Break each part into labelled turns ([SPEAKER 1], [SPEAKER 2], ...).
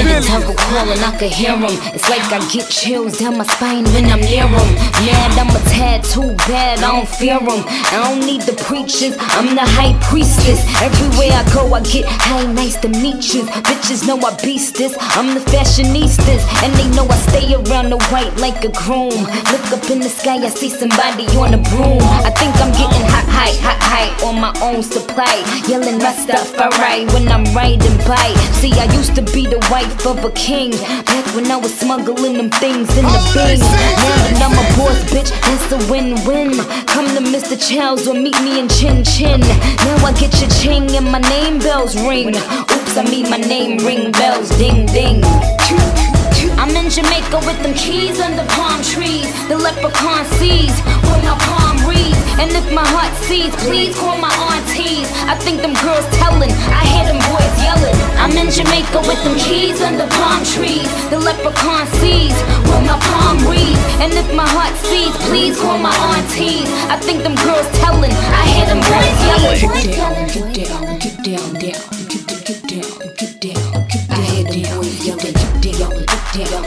[SPEAKER 1] hear the turtle calling, I could hear him. It's like I get chills down my spine when I'm near him. Mad, I'm a tad too bad, I don't fear him. I don't need the preachers, I'm the high priestess. Everywhere I go, I get high, nice to meet you. Bitches know I beast this, I'm the fashionistas. And they know I stay around the white like a groom. Look up in the sky, I see somebody on a broom. I think I'm getting high on my own supply. Yelling Rastafari when I'm riding by. See, I used to be the wife of a king, back when I was smuggling them things in the bin. Now that I'm a boss, bitch, that's a win-win. Come to Mr. Chow's or meet me in Chin Chin. Now I get your ching and my name bells ring. Oops, I mean my name ring bells, ding ding. I'm in Jamaica with them keys under palm trees. The leprechaun sees what my palm reads. And if my heart sees, please call my aunties. I think them girls telling, I hear them boys yelling. I'm in Jamaica with them keys under palm trees. The leprechaun sees what my palm reads. And if my heart sees, please call my aunties. I think them girls telling, I hear them boys yelling.
[SPEAKER 2] Get down, get down, get down, get down, get down, I hear them boys yelling. Get down, get down,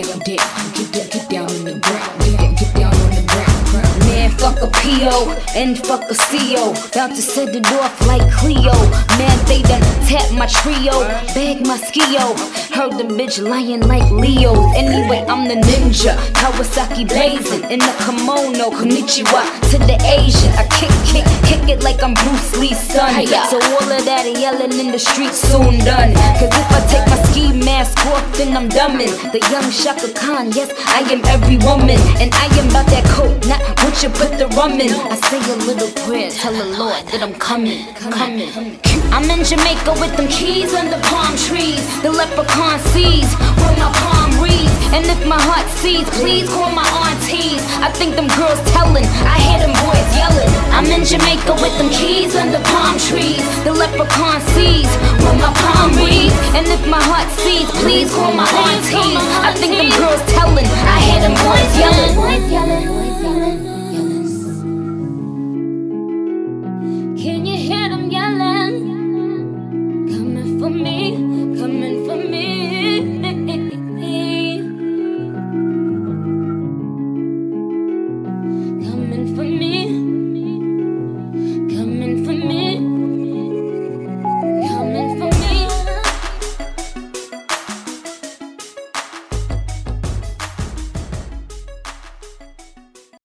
[SPEAKER 2] get down on the ground, get down on the ground.
[SPEAKER 1] Man, fuck a P.O. and fuck a C.O. About to set it off like Cleo. Man, they done tap my trio, bag my ski-o. Heard the bitch lying like Leo. Anyway, I'm the ninja, Kawasaki blazing in the kimono, konnichiwa to the Asian. I kick it like I'm Bruce Lee's son. So all of that yelling in the streets soon done. Cause if I take my ski mask off, then I'm dumbin'. The young Shaka Khan, yes, I am every woman. And I am about that coke, not what you put the rum in. I say a little prayer, tell the Lord that I'm coming. I'm in Jamaica with them keys under palm trees. The leprechaun sees what my palm reads. And if my heart sees, please call my aunties. I think them girls telling, I hear them boys yelling. I'm in Jamaica with them keys under palm trees. The leprechaun sees what my palm reads. And if my heart sees, please call my aunties. I think them girls telling, I hear them boys yelling.